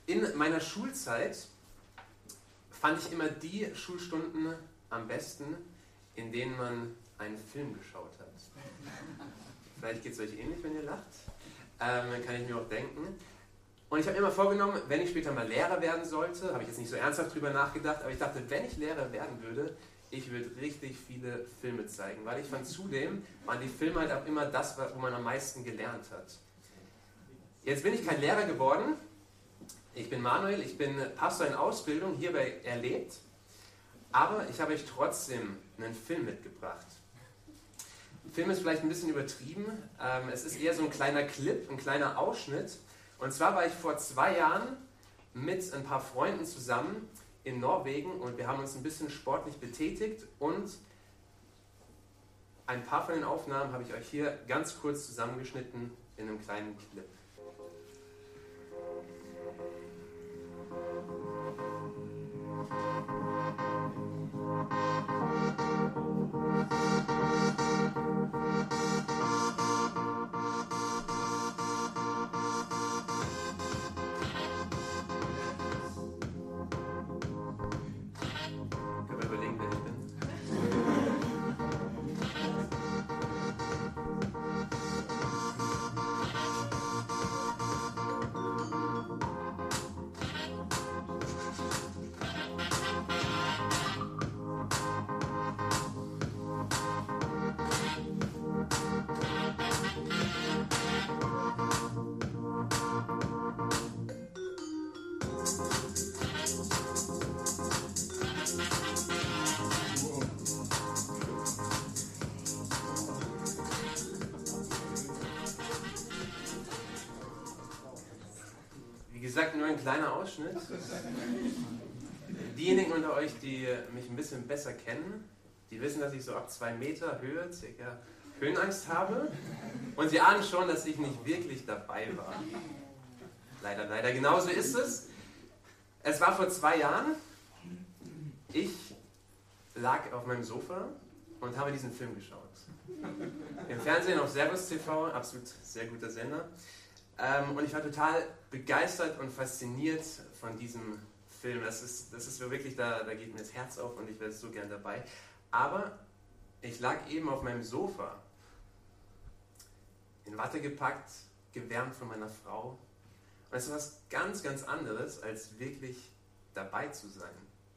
In meiner Schulzeit fand ich immer die Schulstunden am besten, in denen man einen Film geschaut hat. Vielleicht geht es euch ähnlich, wenn ihr lacht. Dann kann ich mir auch denken. Und ich habe mir immer vorgenommen, wenn ich später mal Lehrer werden sollte, habe ich jetzt nicht so ernsthaft drüber nachgedacht, aber ich dachte, wenn ich Lehrer werden würde, ich würde richtig viele Filme zeigen, weil ich fand, zudem waren die Filme halt auch immer das, wo man am meisten gelernt hat. Jetzt bin ich kein Lehrer geworden. Ich bin Manuel, ich bin Pastor in Ausbildung, hier bei Erlebt, aber ich habe euch trotzdem einen Film mitgebracht. Der Film ist vielleicht ein bisschen übertrieben, es ist eher so ein kleiner Clip, ein kleiner Ausschnitt. Und zwar war ich vor 2 Jahren mit ein paar Freunden zusammen in Norwegen und wir haben uns ein bisschen sportlich betätigt und ein paar von den Aufnahmen habe ich euch hier ganz kurz zusammengeschnitten in einem kleinen Clip. Können wir überlegen, wer ich bin? Wie gesagt, nur ein kleiner Ausschnitt. Diejenigen unter euch, die mich ein bisschen besser kennen, die wissen, dass ich so ab 2 Meter Höhe circa Höhenangst habe. Und sie ahnen schon, dass ich nicht wirklich dabei war. Leider, leider. Genauso ist es. Es war vor 2 Jahren. Ich lag auf meinem Sofa und habe diesen Film geschaut. Im Fernsehen auf Servus TV, absolut sehr guter Sender. Und ich war total begeistert und fasziniert von diesem Film. Das ist wirklich, da geht mir das Herz auf und ich wäre so gern dabei. Aber ich lag eben auf meinem Sofa, in Watte gepackt, gewärmt von meiner Frau. Und es ist was ganz, ganz anderes, als wirklich dabei zu sein.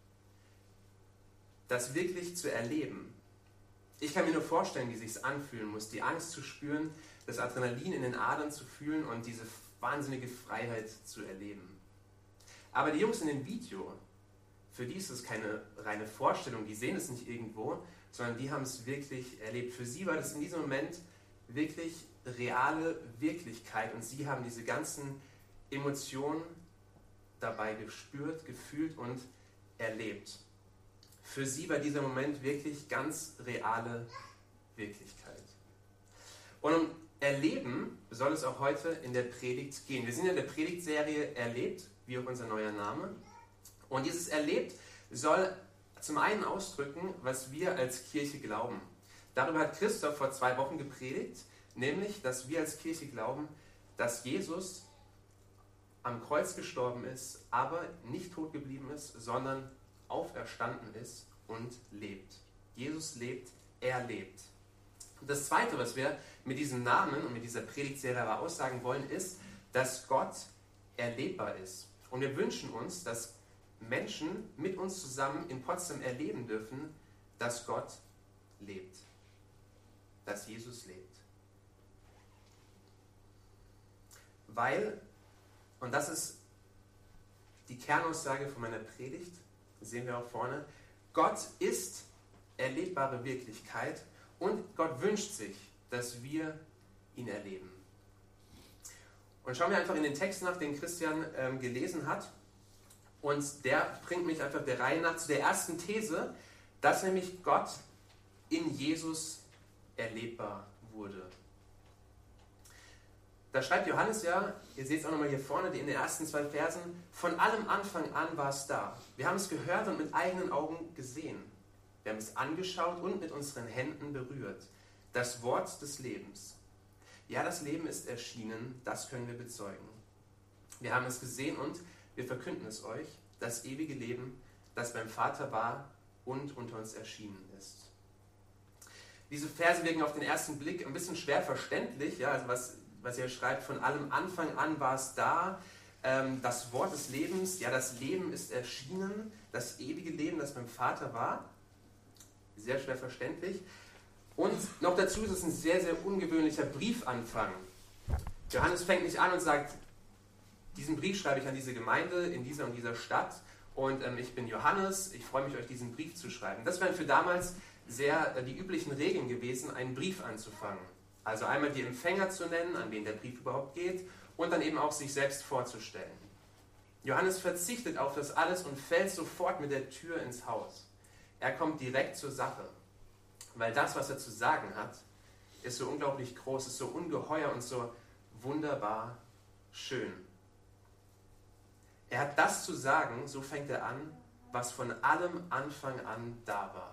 Das wirklich zu erleben. Ich kann mir nur vorstellen, wie es sich anfühlen muss, die Angst zu spüren, das Adrenalin in den Adern zu fühlen und diese wahnsinnige Freiheit zu erleben. Aber die Jungs in dem Video, für die ist es keine reine Vorstellung, die sehen es nicht irgendwo, sondern die haben es wirklich erlebt. Für sie war das in diesem Moment wirklich reale Wirklichkeit und sie haben diese ganzen Emotionen dabei gespürt, gefühlt und erlebt. Für sie war dieser Moment wirklich ganz reale Wirklichkeit. Und um Erleben soll es auch heute in der Predigt gehen. Wir sind in der Predigtserie Erlebt, wie auch unser neuer Name. Und dieses Erlebt soll zum einen ausdrücken, was wir als Kirche glauben. Darüber hat Christoph vor 2 Wochen gepredigt, nämlich, dass wir als Kirche glauben, dass Jesus am Kreuz gestorben ist, aber nicht tot geblieben ist, sondern auferstanden ist und lebt. Jesus lebt, er lebt. Und das Zweite, was wir mit diesem Namen und mit dieser Predigtserie aber aussagen wollen, ist, dass Gott erlebbar ist. Und wir wünschen uns, dass Menschen mit uns zusammen in Potsdam erleben dürfen, dass Gott lebt. Dass Jesus lebt. Weil, und das ist die Kernaussage von meiner Predigt, das sehen wir auch vorne, Gott ist erlebbare Wirklichkeit und Gott wünscht sich, dass wir ihn erleben. Und schauen wir einfach in den Text nach, den Christian gelesen hat. Und der bringt mich einfach der Reihe nach zu der ersten These, dass nämlich Gott in Jesus erlebbar wurde. Da schreibt Johannes ja, ihr seht es auch nochmal hier vorne, in den ersten 2 Versen, von allem Anfang an war es da. Wir haben es gehört und mit eigenen Augen gesehen. Wir haben es angeschaut und mit unseren Händen berührt. Das Wort des Lebens. Ja, das Leben ist erschienen, das können wir bezeugen. Wir haben es gesehen und wir verkünden es euch, das ewige Leben, das beim Vater war und unter uns erschienen ist. Diese Verse wirken auf den ersten Blick ein bisschen schwer verständlich. Ja, also was er schreibt, von allem Anfang an war es da, das Wort des Lebens, ja, das Leben ist erschienen, das ewige Leben, das beim Vater war. Sehr schwer verständlich. Und noch dazu ist es ein sehr, sehr ungewöhnlicher Briefanfang. Johannes fängt nicht an und sagt, diesen Brief schreibe ich an diese Gemeinde in dieser und dieser Stadt und ich bin Johannes, ich freue mich, euch diesen Brief zu schreiben. Das wären für damals sehr die üblichen Regeln gewesen, einen Brief anzufangen. Also einmal die Empfänger zu nennen, an wen der Brief überhaupt geht und dann eben auch sich selbst vorzustellen. Johannes verzichtet auf das alles und fällt sofort mit der Tür ins Haus. Er kommt direkt zur Sache, weil das, was er zu sagen hat, ist so unglaublich groß, ist so ungeheuer und so wunderbar schön. Er hat das zu sagen, so fängt er an, was von allem Anfang an da war.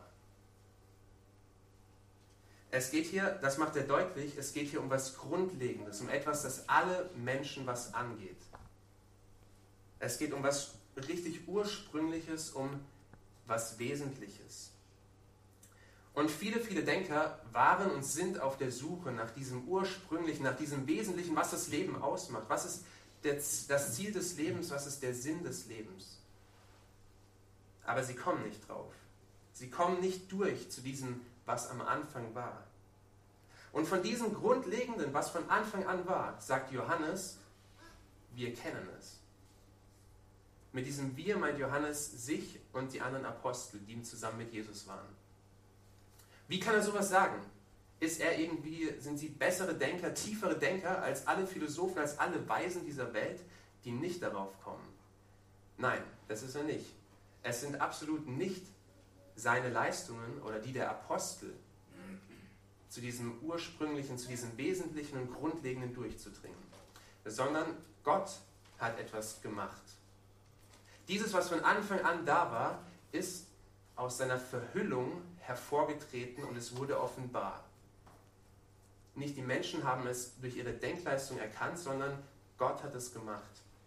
Es geht hier, das macht er deutlich, es geht hier um was Grundlegendes, um etwas, das alle Menschen was angeht. Es geht um was richtig Ursprüngliches, um was Wesentliches. Und viele, viele Denker waren und sind auf der Suche nach diesem Ursprünglichen, nach diesem Wesentlichen, was das Leben ausmacht. Was ist das Ziel des Lebens, was ist der Sinn des Lebens? Aber sie kommen nicht drauf. Sie kommen nicht durch zu diesem, was am Anfang war. Und von diesem Grundlegenden, was von Anfang an war, sagt Johannes, wir kennen es. Mit diesem Wir meint Johannes sich und die anderen Apostel, die zusammen mit Jesus waren. Wie kann er sowas sagen? Sind sie bessere Denker, tiefere Denker als alle Philosophen, als alle Weisen dieser Welt, die nicht darauf kommen? Nein, das ist er nicht. Es sind absolut nicht seine Leistungen oder die der Apostel, zu diesem Ursprünglichen, zu diesem Wesentlichen und Grundlegenden durchzudringen, sondern Gott hat etwas gemacht. Dieses, was von Anfang an da war, ist aus seiner Verhüllung hervorgetreten und es wurde offenbar. Nicht die Menschen haben es durch ihre Denkleistung erkannt, sondern Gott hat es gemacht.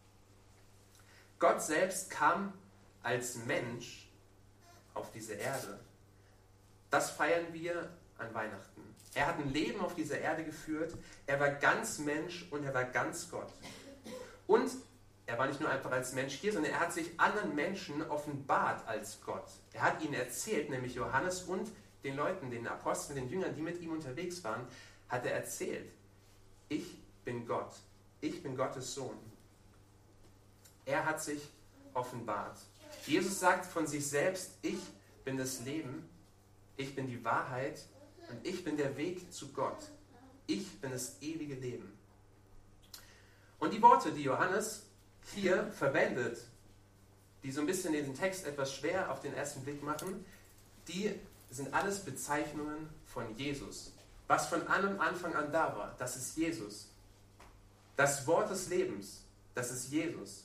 Gott selbst kam als Mensch auf diese Erde. Das feiern wir an Weihnachten. Er hat ein Leben auf dieser Erde geführt. Er war ganz Mensch und er war ganz Gott. Und er war nicht nur einfach als Mensch hier, sondern er hat sich anderen Menschen offenbart als Gott. Er hat ihnen erzählt, nämlich Johannes und den Leuten, den Aposteln, den Jüngern, die mit ihm unterwegs waren, hat er erzählt, ich bin Gott. Ich bin Gottes Sohn. Er hat sich offenbart. Jesus sagt von sich selbst, ich bin das Leben, ich bin die Wahrheit und ich bin der Weg zu Gott. Ich bin das ewige Leben. Und die Worte, die Johannes hier verwendet, die so ein bisschen den Text etwas schwer auf den ersten Blick machen, die sind alles Bezeichnungen von Jesus. Was von allem Anfang an da war, das ist Jesus. Das Wort des Lebens, das ist Jesus.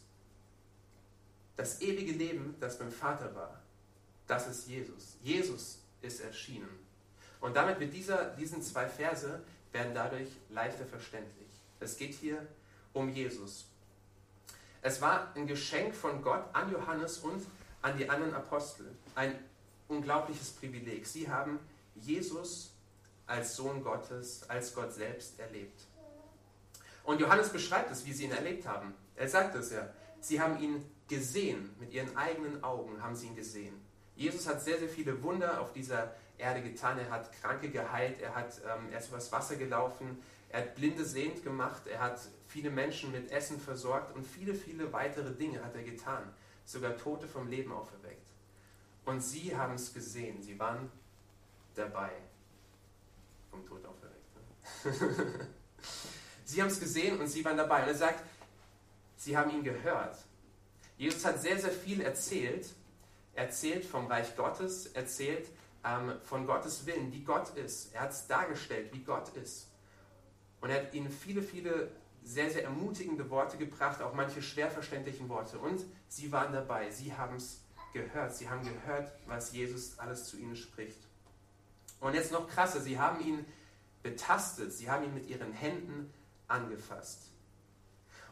Das ewige Leben, das beim Vater war, das ist Jesus. Jesus ist erschienen. Und damit wird diesen zwei Verse werden dadurch leichter verständlich. Es geht hier um Jesus. Es war ein Geschenk von Gott an Johannes und an die anderen Apostel. Ein unglaubliches Privileg. Sie haben Jesus als Sohn Gottes, als Gott selbst erlebt. Und Johannes beschreibt es, wie sie ihn erlebt haben. Er sagt es ja. Sie haben ihn gesehen, mit ihren eigenen Augen haben sie ihn gesehen. Jesus hat sehr, sehr viele Wunder auf dieser Erde getan. Er hat Kranke geheilt, er ist übers Wasser gelaufen, er hat Blinde sehend gemacht, er hat viele Menschen mit Essen versorgt und viele, viele weitere Dinge hat er getan. Sogar Tote vom Leben auferweckt. Und sie haben es gesehen, sie waren dabei. Vom Tod auferweckt. Ne? Sie haben es gesehen und sie waren dabei. Und er sagt, sie haben ihn gehört. Jesus hat sehr, sehr viel erzählt. Er erzählt vom Reich Gottes, erzählt von Gottes Willen, wie Gott ist. Er hat es dargestellt, wie Gott ist. Und er hat ihnen viele, viele sehr, sehr ermutigende Worte gebracht, auch manche schwer verständlichen Worte. Und sie waren dabei, sie haben es gehört. Sie haben gehört, was Jesus alles zu ihnen spricht. Und jetzt noch krasser, sie haben ihn betastet, sie haben ihn mit ihren Händen angefasst.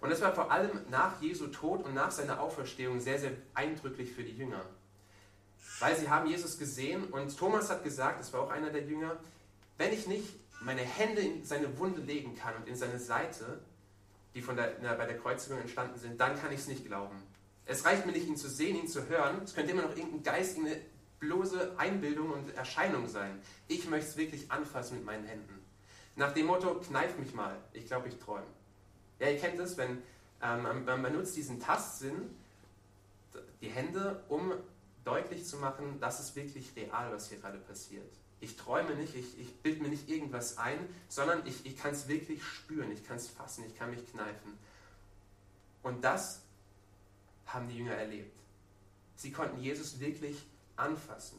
Und das war vor allem nach Jesu Tod und nach seiner Auferstehung sehr, sehr eindrücklich für die Jünger. Weil sie haben Jesus gesehen und Thomas hat gesagt, das war auch einer der Jünger, wenn ich nicht meine Hände in seine Wunde legen kann und in seine Seite, die bei der Kreuzigung entstanden sind, dann kann ich es nicht glauben. Es reicht mir nicht, ihn zu sehen, ihn zu hören. Es könnte immer noch irgendein Geist, irgendeine bloße Einbildung und Erscheinung sein. Ich möchte es wirklich anfassen mit meinen Händen. Nach dem Motto, kneif mich mal, ich glaube, ich träume. Ja, ihr kennt es, wenn man benutzt diesen Tastsinn, die Hände, um deutlich zu machen, das ist wirklich real, was hier gerade passiert. Ich träume nicht, ich bilde mir nicht irgendwas ein, sondern ich kann es wirklich spüren, ich kann es fassen, ich kann mich kneifen. Und das haben die Jünger erlebt. Sie konnten Jesus wirklich anfassen.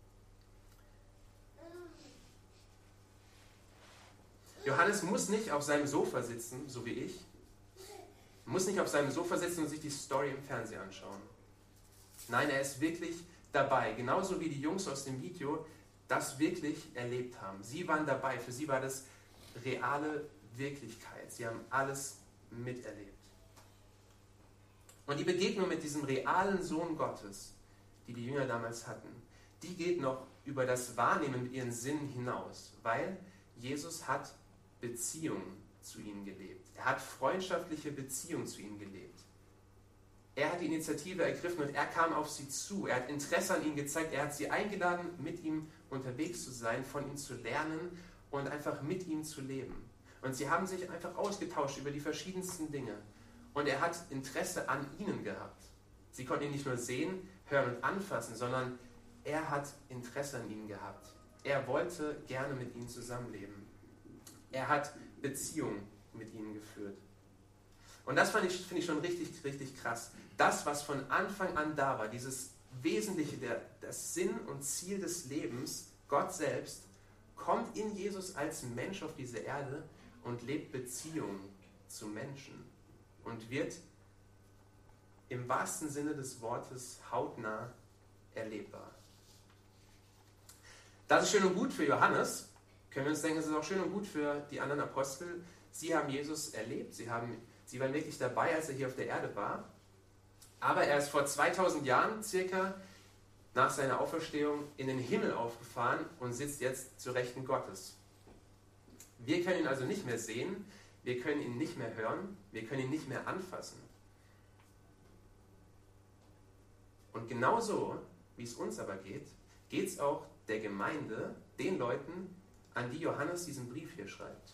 Johannes muss nicht auf seinem Sofa sitzen, so wie ich, muss nicht auf seinem Sofa sitzen und sich die Story im Fernsehen anschauen. Nein, er ist wirklich dabei, genauso wie die Jungs aus dem Video das wirklich erlebt haben. Sie waren dabei, für sie war das reale Wirklichkeit. Sie haben alles miterlebt. Und die Begegnung mit diesem realen Sohn Gottes, die die Jünger damals hatten, die geht noch über das Wahrnehmen mit ihren Sinnen hinaus, weil Jesus hat Beziehung zu ihnen gelebt. Er hat freundschaftliche Beziehung zu ihnen gelebt. Er hat die Initiative ergriffen und er kam auf sie zu. Er hat Interesse an ihnen gezeigt. Er hat sie eingeladen, mit ihm unterwegs zu sein, von ihm zu lernen und einfach mit ihm zu leben. Und sie haben sich einfach ausgetauscht über die verschiedensten Dinge. Und er hat Interesse an ihnen gehabt. Sie konnten ihn nicht nur sehen, hören und anfassen, sondern er hat Interesse an ihnen gehabt. Er wollte gerne mit ihnen zusammenleben. Er hat Beziehung mit ihnen geführt. Und das finde ich schon richtig, richtig krass. Das, was von Anfang an da war, dieses Wesentliche, das Sinn und Ziel des Lebens, Gott selbst, kommt in Jesus als Mensch auf diese Erde und lebt Beziehung zu Menschen und wird im wahrsten Sinne des Wortes hautnah erlebbar. Das ist schön und gut für Johannes. Können wir uns denken, es ist auch schön und gut für die anderen Apostel. Sie haben Jesus erlebt, sie waren wirklich dabei, als er hier auf der Erde war. Aber er ist vor 2000 Jahren circa nach seiner Auferstehung in den Himmel aufgefahren und sitzt jetzt zur Rechten Gottes. Wir können ihn also nicht mehr sehen, wir können ihn nicht mehr hören, wir können ihn nicht mehr anfassen. Und genauso, wie es uns aber geht es auch der Gemeinde, den Leuten, an die Johannes diesen Brief hier schreibt.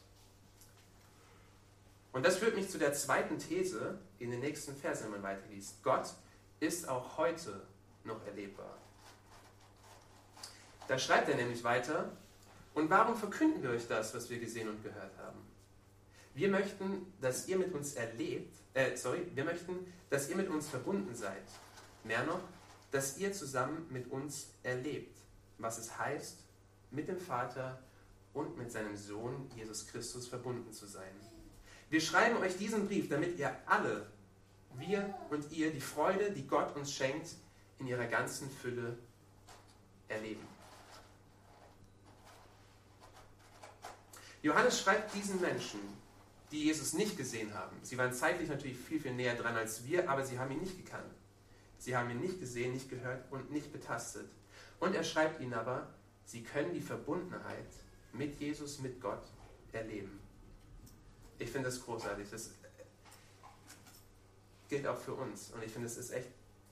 Und das führt mich zu der zweiten These in den nächsten Versen, wenn man weiterliest. Gott ist auch heute noch erlebbar. Da schreibt er nämlich weiter, und warum verkünden wir euch das, was wir gesehen und gehört haben? Wir möchten, dass ihr mit uns wir möchten, dass ihr mit uns verbunden seid. Mehr noch, dass ihr zusammen mit uns erlebt, was es heißt, mit dem Vater und mit seinem Sohn Jesus Christus verbunden zu sein. Wir schreiben euch diesen Brief, damit ihr alle, wir und ihr, die Freude, die Gott uns schenkt, in ihrer ganzen Fülle erleben. Johannes schreibt diesen Menschen, die Jesus nicht gesehen haben. Sie waren zeitlich natürlich viel, viel näher dran als wir, aber sie haben ihn nicht gekannt. Sie haben ihn nicht gesehen, nicht gehört und nicht betastet. Und er schreibt ihnen aber, sie können die Verbundenheit mit Jesus, mit Gott erleben. Ich finde das großartig. Das gilt auch für uns. Und ich finde, es ist echt...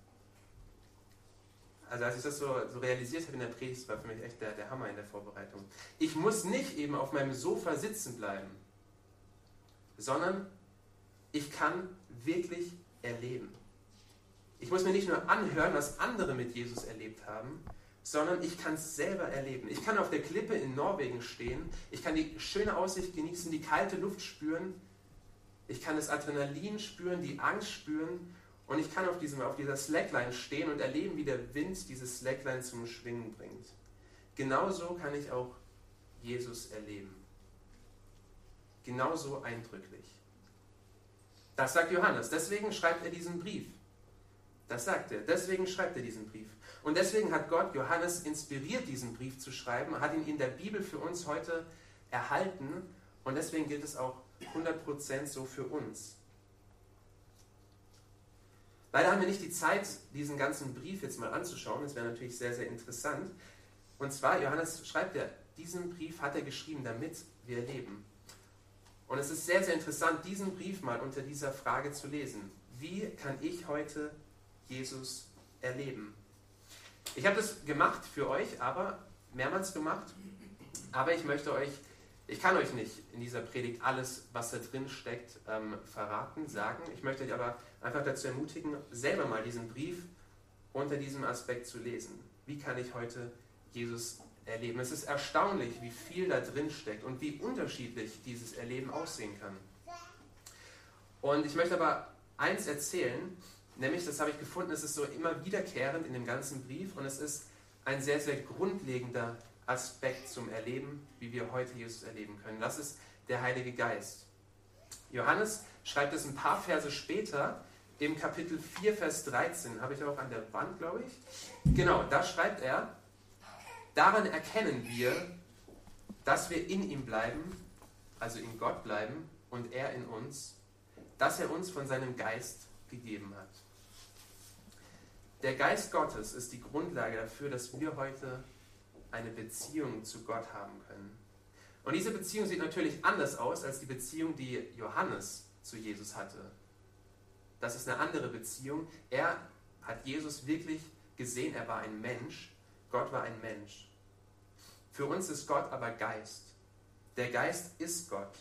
Also als ich das so realisiert habe in der Predigt, war für mich echt der Hammer in der Vorbereitung. Ich muss nicht eben auf meinem Sofa sitzen bleiben, sondern ich kann wirklich erleben. Ich muss mir nicht nur anhören, was andere mit Jesus erlebt haben, sondern ich kann es selber erleben. Ich kann auf der Klippe in Norwegen stehen, ich kann die schöne Aussicht genießen, die kalte Luft spüren, ich kann das Adrenalin spüren, die Angst spüren und ich kann auf dieser Slackline stehen und erleben, wie der Wind dieses Slackline zum Schwingen bringt. Genauso kann ich auch Jesus erleben. Genauso eindrücklich. Das sagt Johannes, deswegen schreibt er diesen Brief. Das sagt er, deswegen schreibt er diesen Brief. Und deswegen hat Gott Johannes inspiriert, diesen Brief zu schreiben, hat ihn in der Bibel für uns heute erhalten und deswegen gilt es auch 100% so für uns. Leider haben wir nicht die Zeit, diesen ganzen Brief jetzt mal anzuschauen. Das wäre natürlich sehr, sehr interessant. Und zwar, Johannes schreibt ja, diesen Brief hat er geschrieben, damit wir leben. Und es ist sehr, sehr interessant, diesen Brief mal unter dieser Frage zu lesen. Wie kann ich heute Jesus erleben? Ich habe das gemacht für euch, aber mehrmals gemacht. Aber ich kann euch nicht in dieser Predigt alles, was da drin steckt, verraten, sagen. Ich möchte euch aber einfach dazu ermutigen, selber mal diesen Brief unter diesem Aspekt zu lesen. Wie kann ich heute Jesus erleben? Es ist erstaunlich, wie viel da drin steckt und wie unterschiedlich dieses Erleben aussehen kann. Und ich möchte aber eins erzählen, nämlich, das habe ich gefunden, es ist so immer wiederkehrend in dem ganzen Brief und es ist ein sehr, sehr grundlegender Aspekt zum Erleben, wie wir heute Jesus erleben können. Das ist der Heilige Geist. Johannes schreibt es ein paar Verse später, im Kapitel 4, Vers 13, habe ich auch an der Wand, glaube ich. Genau, da schreibt er, daran erkennen wir, dass wir in ihm bleiben, also in Gott bleiben und er in uns, dass er uns von seinem Geist gegeben hat. Der Geist Gottes ist die Grundlage dafür, dass wir heute eine Beziehung zu Gott haben können. Und diese Beziehung sieht natürlich anders aus als die Beziehung, die Johannes zu Jesus hatte. Das ist eine andere Beziehung. Er hat Jesus wirklich gesehen, er war ein Mensch. Gott war ein Mensch. Für uns ist Gott aber Geist. Der Geist ist Gott.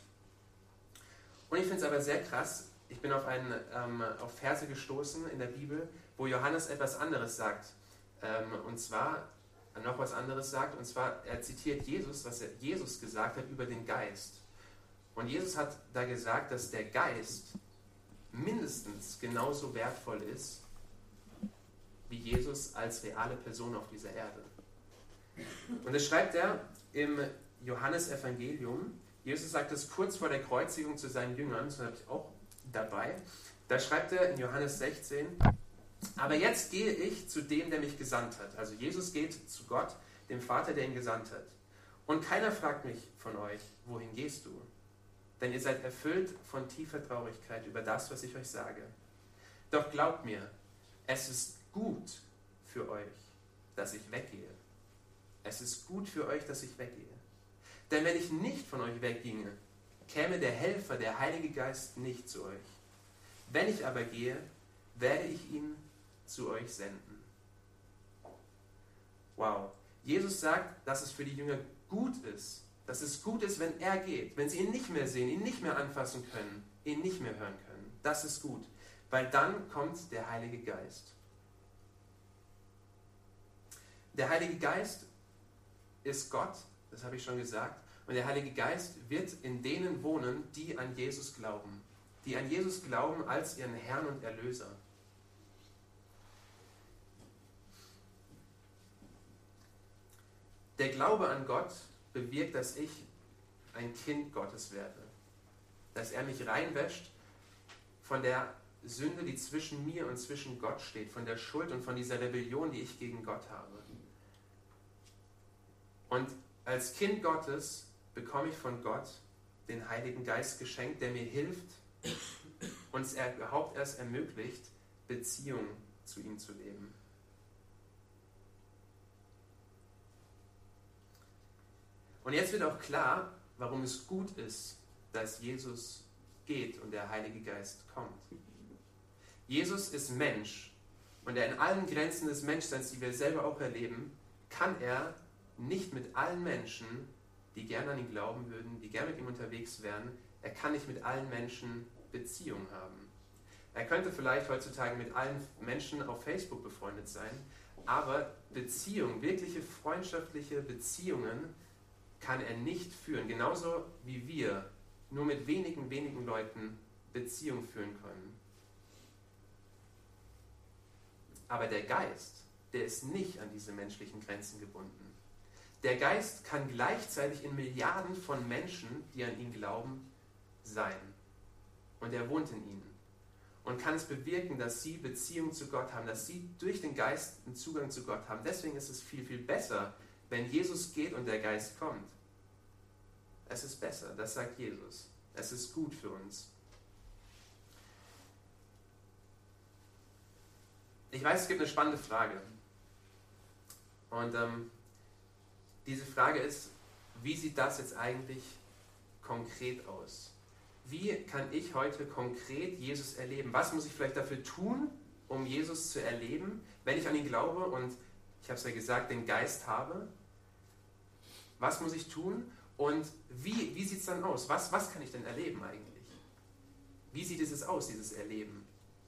Und ich finde es aber sehr krass, ich bin auf Verse gestoßen in der Bibel, wo Johannes etwas anderes sagt. Und zwar, noch was anderes sagt, und zwar, er zitiert Jesus, was Jesus gesagt hat über den Geist. Und Jesus hat da gesagt, dass der Geist mindestens genauso wertvoll ist, wie Jesus als reale Person auf dieser Erde. Und das schreibt er im Johannesevangelium. Jesus sagt es kurz vor der Kreuzigung zu seinen Jüngern, das habe ich auch dabei. Da schreibt er in Johannes 16, aber jetzt gehe ich zu dem, der mich gesandt hat. Also Jesus geht zu Gott, dem Vater, der ihn gesandt hat. Und keiner fragt mich von euch, wohin gehst du? Denn ihr seid erfüllt von tiefer Traurigkeit über das, was ich euch sage. Doch glaubt mir, es ist gut für euch, dass ich weggehe. Es ist gut für euch, dass ich weggehe. Denn wenn ich nicht von euch wegginge, käme der Helfer, der Heilige Geist, nicht zu euch. Wenn ich aber gehe, werde ich ihn zu euch senden. Wow. Jesus sagt, dass es für die Jünger gut ist, dass es gut ist, wenn er geht, wenn sie ihn nicht mehr sehen, ihn nicht mehr anfassen können, ihn nicht mehr hören können. Das ist gut, weil dann kommt der Heilige Geist. Der Heilige Geist ist Gott, das habe ich schon gesagt, und der Heilige Geist wird in denen wohnen, die an Jesus glauben. Die an Jesus glauben als ihren Herrn und Erlöser. Der Glaube an Gott bewirkt, dass ich ein Kind Gottes werde. Dass er mich reinwäscht von der Sünde, die zwischen mir und zwischen Gott steht, von der Schuld und von dieser Rebellion, die ich gegen Gott habe. Und als Kind Gottes bekomme ich von Gott den Heiligen Geist geschenkt, der mir hilft, uns überhaupt erst ermöglicht, Beziehung zu ihm zu leben. Und jetzt wird auch klar, warum es gut ist, dass Jesus geht und der Heilige Geist kommt. Jesus ist Mensch und er in allen Grenzen des Menschseins, die wir selber auch erleben, kann er nicht mit allen Menschen, die gerne an ihn glauben würden, die gerne mit ihm unterwegs wären, er kann nicht mit allen Menschen Beziehung haben. Er könnte vielleicht heutzutage mit allen Menschen auf Facebook befreundet sein, aber Beziehung, wirkliche freundschaftliche Beziehungen kann er nicht führen. Genauso wie wir nur mit wenigen Leuten Beziehung führen können. Aber der Geist, der ist nicht an diese menschlichen Grenzen gebunden. Der Geist kann gleichzeitig in Milliarden von Menschen, die an ihn glauben, sein. Und er wohnt in ihnen. Und kann es bewirken, dass sie Beziehung zu Gott haben, dass sie durch den Geist einen Zugang zu Gott haben. Deswegen ist es viel, viel besser, wenn Jesus geht und der Geist kommt. Es ist besser, das sagt Jesus. Es ist gut für uns. Ich weiß, es gibt eine spannende Frage. Und diese Frage ist, wie sieht das jetzt eigentlich konkret aus? Wie kann ich heute konkret Jesus erleben? Was muss ich vielleicht dafür tun, um Jesus zu erleben, wenn ich an ihn glaube und, ich habe es ja gesagt, den Geist habe? Was muss ich tun und wie sieht es dann aus? Was kann ich denn erleben eigentlich? Wie sieht es aus, dieses Erleben?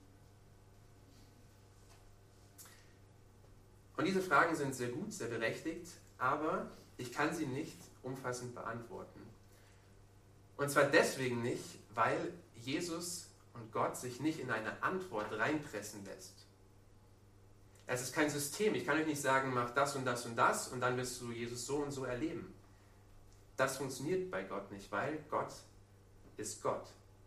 Und diese Fragen sind sehr gut, sehr berechtigt, aber ich kann sie nicht umfassend beantworten. Und zwar deswegen nicht, weil Jesus und Gott sich nicht in eine Antwort reinpressen lässt. Es ist kein System. Ich kann euch nicht sagen, mach das und das und das und dann wirst du Jesus so und so erleben. Das funktioniert bei Gott nicht, weil Gott ist Gott.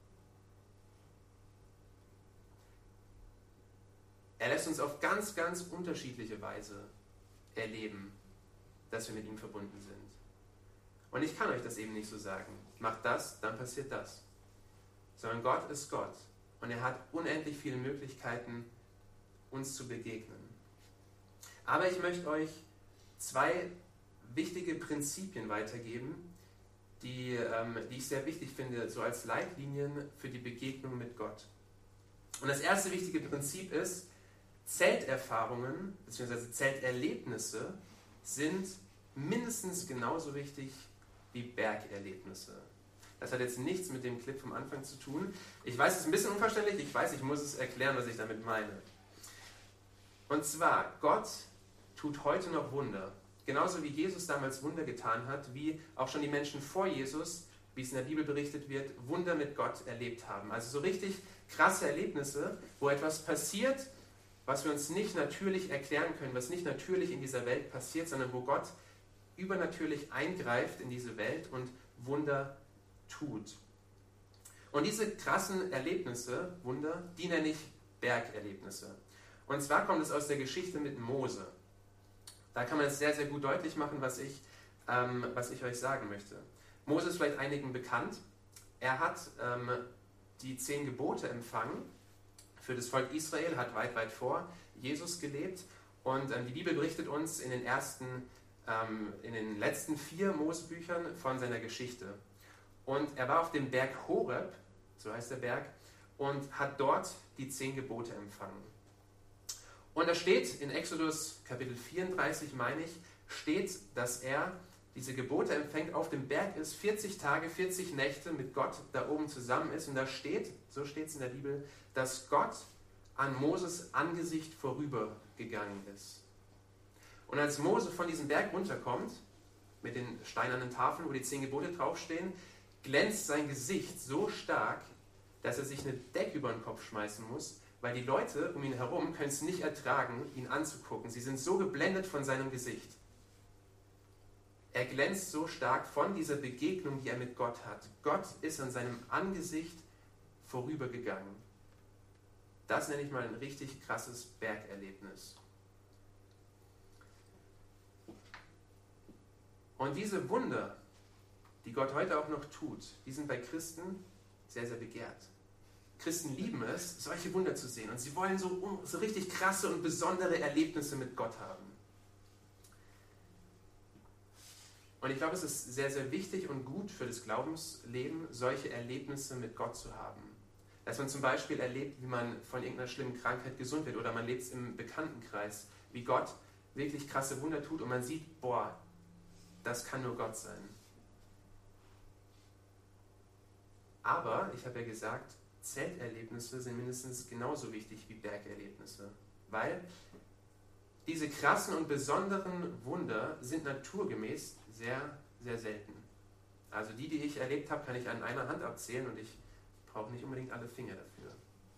Er lässt uns auf ganz, ganz unterschiedliche Weise erleben, dass wir mit ihm verbunden sind. Und ich kann euch das eben nicht so sagen. Macht das, dann passiert das. Sondern Gott ist Gott. Und er hat unendlich viele Möglichkeiten, uns zu begegnen. Aber ich möchte euch 2 wichtige Prinzipien weitergeben, die ich sehr wichtig finde, so als Leitlinien für die Begegnung mit Gott. Und das erste wichtige Prinzip ist, Zelterfahrungen bzw. Zelterlebnisse sind mindestens genauso wichtig wie Bergerlebnisse. Das hat jetzt nichts mit dem Clip vom Anfang zu tun. Ich weiß, es ist ein bisschen unverständlich, ich weiß, ich muss es erklären, was ich damit meine. Und zwar, Gott tut heute noch Wunder. Genauso wie Jesus damals Wunder getan hat, wie auch schon die Menschen vor Jesus, wie es in der Bibel berichtet wird, Wunder mit Gott erlebt haben. Also so richtig krasse Erlebnisse, wo etwas passiert, was wir uns nicht natürlich erklären können, was nicht natürlich in dieser Welt passiert, sondern wo Gott übernatürlich eingreift in diese Welt und Wunder tut. Und diese krassen Erlebnisse, Wunder, die nenne ich Bergerlebnisse. Und zwar kommt es aus der Geschichte mit Mose. Da kann man es sehr, sehr gut deutlich machen, was ich euch sagen möchte. Mose ist vielleicht einigen bekannt. Er hat die 10 Gebote empfangen für das Volk Israel, hat weit, weit vor Jesus gelebt. Und die Bibel berichtet uns in den letzten 4 Mosebüchern von seiner Geschichte. Und er war auf dem Berg Horeb, so heißt der Berg, und hat dort die 10 Gebote empfangen. Und da steht in Exodus Kapitel 34, meine ich, steht, dass er diese Gebote empfängt, auf dem Berg ist, 40 Tage, 40 Nächte mit Gott da oben zusammen ist. Und da steht, so steht es in der Bibel, dass Gott an Moses Angesicht vorübergegangen ist. Und als Mose von diesem Berg runterkommt, mit den steinernen Tafeln, wo die 10 Gebote draufstehen, glänzt sein Gesicht so stark, dass er sich eine Decke über den Kopf schmeißen muss, weil die Leute um ihn herum können es nicht ertragen, ihn anzugucken. Sie sind so geblendet von seinem Gesicht. Er glänzt so stark von dieser Begegnung, die er mit Gott hat. Gott ist an seinem Angesicht vorübergegangen. Das nenne ich mal ein richtig krasses Bergerlebnis. Und diese Wunder, die Gott heute auch noch tut, die sind bei Christen sehr, sehr begehrt. Christen lieben es, solche Wunder zu sehen. Und sie wollen so richtig krasse und besondere Erlebnisse mit Gott haben. Und ich glaube, es ist sehr, sehr wichtig und gut für das Glaubensleben, solche Erlebnisse mit Gott zu haben. Dass man zum Beispiel erlebt, wie man von irgendeiner schlimmen Krankheit gesund wird, oder man lebt im Bekanntenkreis, wie Gott wirklich krasse Wunder tut und man sieht, boah, das kann nur Gott sein. Aber, ich habe ja gesagt, Zelterlebnisse sind mindestens genauso wichtig wie Bergerlebnisse, weil diese krassen und besonderen Wunder sind naturgemäß sehr, sehr selten. Also die ich erlebt habe, kann ich an einer Hand abzählen und ich brauche nicht unbedingt alle Finger dafür.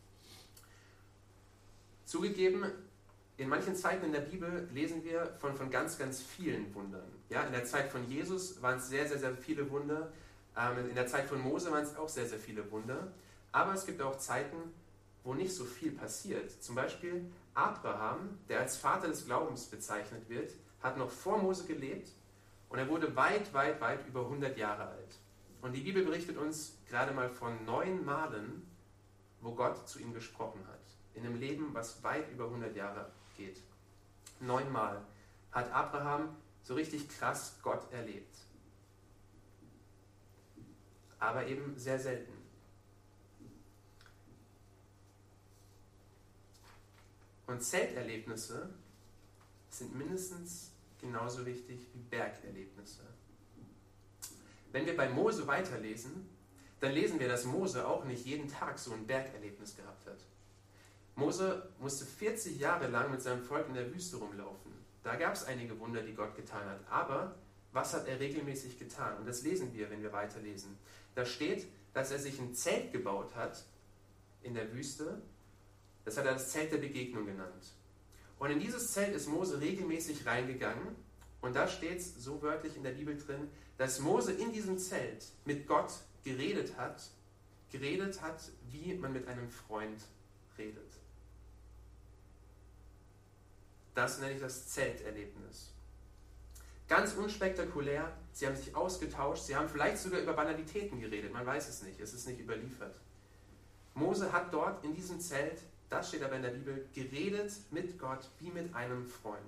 Zugegeben, in manchen Zeiten in der Bibel lesen wir von ganz, ganz vielen Wundern. Ja, in der Zeit von Jesus waren es sehr, sehr, sehr viele Wunder. In der Zeit von Mose waren es auch sehr, sehr viele Wunder. Aber es gibt auch Zeiten, wo nicht so viel passiert. Zum Beispiel Abraham, der als Vater des Glaubens bezeichnet wird, hat noch vor Mose gelebt und er wurde weit, weit, weit über 100 Jahre alt. Und die Bibel berichtet uns gerade mal von 9 Malen, wo Gott zu ihm gesprochen hat. in einem Leben, was weit über 100 Jahre geht. 9-mal hat Abraham so richtig krass Gott erlebt. Aber eben sehr selten. Und Zelterlebnisse sind mindestens genauso wichtig wie Bergerlebnisse. Wenn wir bei Mose weiterlesen, dann lesen wir, dass Mose auch nicht jeden Tag so ein Bergerlebnis gehabt hat. Mose musste 40 Jahre lang mit seinem Volk in der Wüste rumlaufen. Da gab es einige Wunder, die Gott getan hat. Aber was hat er regelmäßig getan? Und das lesen wir, wenn wir weiterlesen. Da steht, dass er sich ein Zelt gebaut hat in der Wüste. Das hat er das Zelt der Begegnung genannt. Und in dieses Zelt ist Mose regelmäßig reingegangen. Und da steht es so wörtlich in der Bibel drin, dass Mose in diesem Zelt mit Gott geredet hat, wie man mit einem Freund redet. Das nenne ich das Zelterlebnis. Ganz unspektakulär, sie haben sich ausgetauscht, sie haben vielleicht sogar über Banalitäten geredet, man weiß es nicht, es ist nicht überliefert. Mose hat dort in diesem Zelt, das steht aber in der Bibel, geredet mit Gott wie mit einem Freund.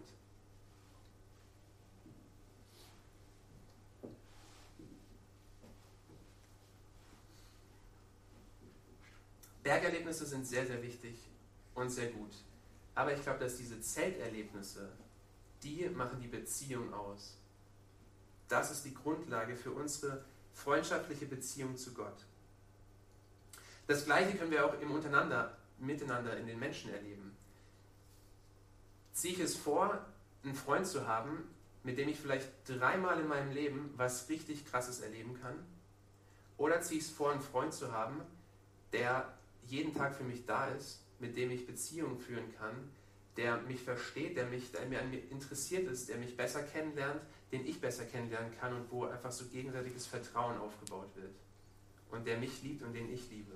Bergerlebnisse sind sehr, sehr wichtig und sehr gut. Aber ich glaube, dass diese Zelterlebnisse, die machen die Beziehung aus. Das ist die Grundlage für unsere freundschaftliche Beziehung zu Gott. Das Gleiche können wir auch miteinander in den Menschen erleben. Ziehe ich es vor, einen Freund zu haben, mit dem ich vielleicht 3-mal in meinem Leben was richtig Krasses erleben kann? Oder ziehe ich es vor, einen Freund zu haben, der jeden Tag für mich da ist, mit dem ich Beziehungen führen kann, der mich versteht, der mir an mir interessiert ist, der mich besser kennenlernt, den ich besser kennenlernen kann und wo einfach so gegenseitiges Vertrauen aufgebaut wird. Und der mich liebt und den ich liebe.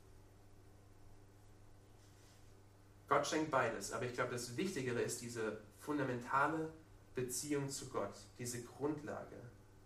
Gott schenkt beides, aber ich glaube, das Wichtigere ist diese fundamentale Beziehung zu Gott, diese Grundlage.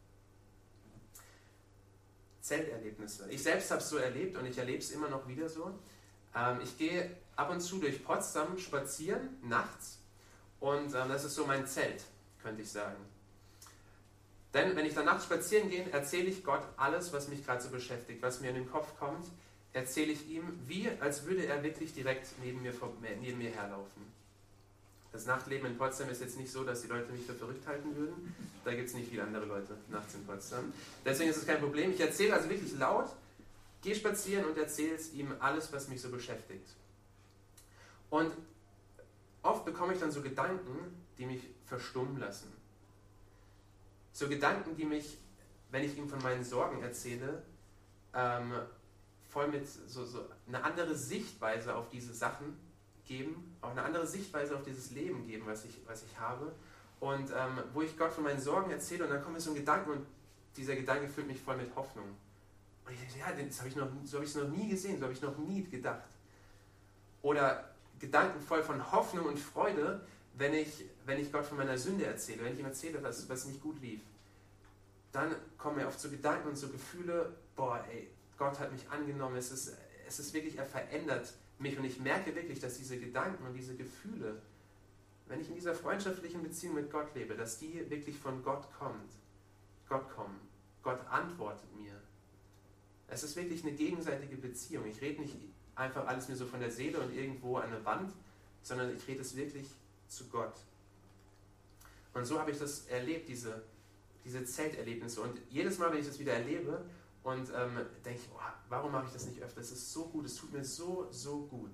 Zelterlebnisse. Ich selbst habe es so erlebt und ich erlebe es immer noch wieder so. Ich gehe ab und zu durch Potsdam spazieren, nachts, und das ist so mein Zelt, könnte ich sagen. Denn wenn ich dann nachts spazieren gehe, erzähle ich Gott alles, was mich gerade so beschäftigt, was mir in den Kopf kommt, erzähle ich ihm, wie als würde er wirklich direkt neben mir herlaufen. Das Nachtleben in Potsdam ist jetzt nicht so, dass die Leute mich für verrückt halten würden. Da gibt es nicht viele andere Leute nachts in Potsdam. Deswegen ist es kein Problem. Ich erzähle also wirklich laut, gehe spazieren und erzähle es ihm alles, was mich so beschäftigt. Und oft bekomme ich dann so Gedanken, die mich verstummen lassen. So Gedanken, die mich, wenn ich ihm von meinen Sorgen erzähle, voll mit so eine andere Sichtweise auf diese Sachen geben, auch eine andere Sichtweise auf dieses Leben geben, was ich habe. Und wo ich Gott von meinen Sorgen erzähle und dann kommt mir so ein Gedanke und dieser Gedanke füllt mich voll mit Hoffnung. Und ich denke, ja, so habe ich es noch nie gesehen, so habe ich noch nie gedacht. Oder Gedanken voll von Hoffnung und Freude, wenn ich Gott von meiner Sünde erzähle, wenn ich ihm erzähle, was nicht gut lief. Dann kommen mir oft so Gedanken und so Gefühle, boah, ey, Gott hat mich angenommen, es ist wirklich, er verändert mich und ich merke wirklich, dass diese Gedanken und diese Gefühle, wenn ich in dieser freundschaftlichen Beziehung mit Gott lebe, dass die wirklich von Gott kommen. Gott antwortet mir. Es ist wirklich eine gegenseitige Beziehung. Ich rede nicht einfach alles mir so von der Seele und irgendwo an der Wand, sondern ich rede es wirklich zu Gott. Und so habe ich das erlebt, diese Zelterlebnisse. Und jedes Mal, wenn ich das wieder erlebe und denke ich, oh, warum mache ich das nicht öfter? Es ist so gut, es tut mir so, so gut.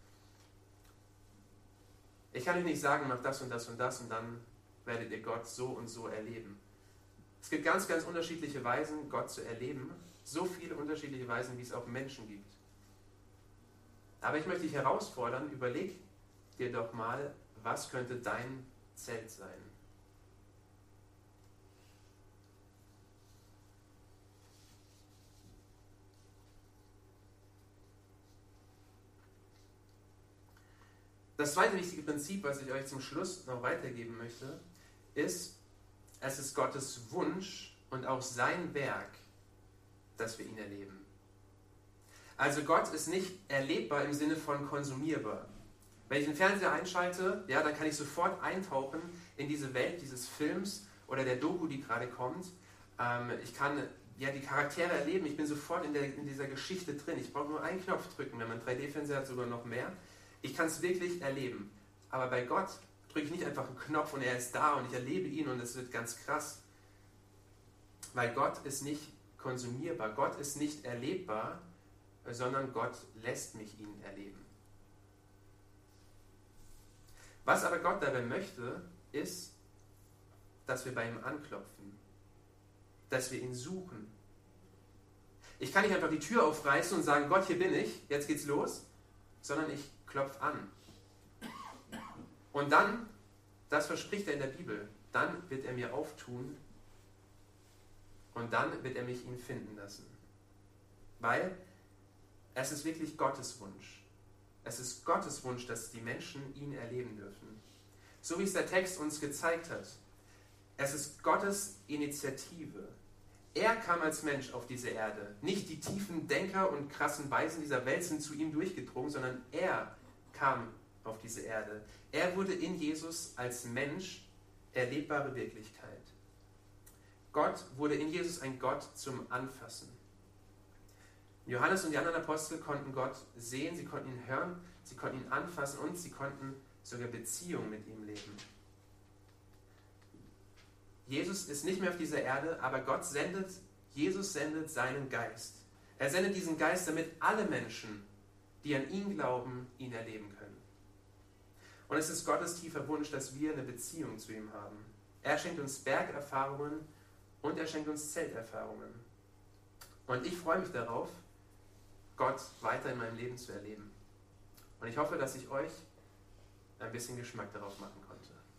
Ich kann euch nicht sagen, macht das und das und das und dann werdet ihr Gott so und so erleben. Es gibt ganz, ganz unterschiedliche Weisen, Gott zu erleben. So viele unterschiedliche Weisen, wie es auch Menschen gibt. Aber ich möchte dich herausfordern, überleg dir doch mal, was könnte dein Zelt sein? Das zweite wichtige Prinzip, was ich euch zum Schluss noch weitergeben möchte, ist, es ist Gottes Wunsch und auch sein Werk, dass wir ihn erleben. Also Gott ist nicht erlebbar im Sinne von konsumierbar. Wenn ich den Fernseher einschalte, ja, dann kann ich sofort eintauchen in diese Welt dieses Films oder der Doku, die gerade kommt. Ich kann ja die Charaktere erleben, ich bin sofort in dieser Geschichte drin. Ich brauche nur einen Knopf drücken, wenn man einen 3D-Fernseher hat, sogar noch mehr. Ich kann es wirklich erleben. Aber bei Gott drücke ich nicht einfach einen Knopf und er ist da und ich erlebe ihn und es wird ganz krass. Weil Gott ist nicht konsumierbar, Gott ist nicht erlebbar, sondern Gott lässt mich ihn erleben. Was aber Gott dabei möchte, ist, dass wir bei ihm anklopfen, dass wir ihn suchen. Ich kann nicht einfach die Tür aufreißen und sagen, Gott, hier bin ich, jetzt geht's los, sondern ich klopfe an. Und dann, das verspricht er in der Bibel, dann wird er mir auftun und dann wird er mich ihn finden lassen. Weil es ist wirklich Gottes Wunsch. Es ist Gottes Wunsch, dass die Menschen ihn erleben dürfen. So wie es der Text uns gezeigt hat. Es ist Gottes Initiative. Er kam als Mensch auf diese Erde. Nicht die tiefen Denker und krassen Weisen dieser Welt sind zu ihm durchgedrungen, sondern er kam auf diese Erde. Er wurde in Jesus als Mensch erlebbare Wirklichkeit. Gott wurde in Jesus ein Gott zum Anfassen. Johannes und die anderen Apostel konnten Gott sehen, sie konnten ihn hören, sie konnten ihn anfassen und sie konnten sogar Beziehung mit ihm leben. Jesus ist nicht mehr auf dieser Erde, aber Jesus sendet seinen Geist. Er sendet diesen Geist, damit alle Menschen, die an ihn glauben, ihn erleben können. Und es ist Gottes tiefer Wunsch, dass wir eine Beziehung zu ihm haben. Er schenkt uns Bergerfahrungen und er schenkt uns Zelterfahrungen. Und ich freue mich darauf, Gott weiter in meinem Leben zu erleben. Und ich hoffe, dass ich euch ein bisschen Geschmack darauf machen konnte.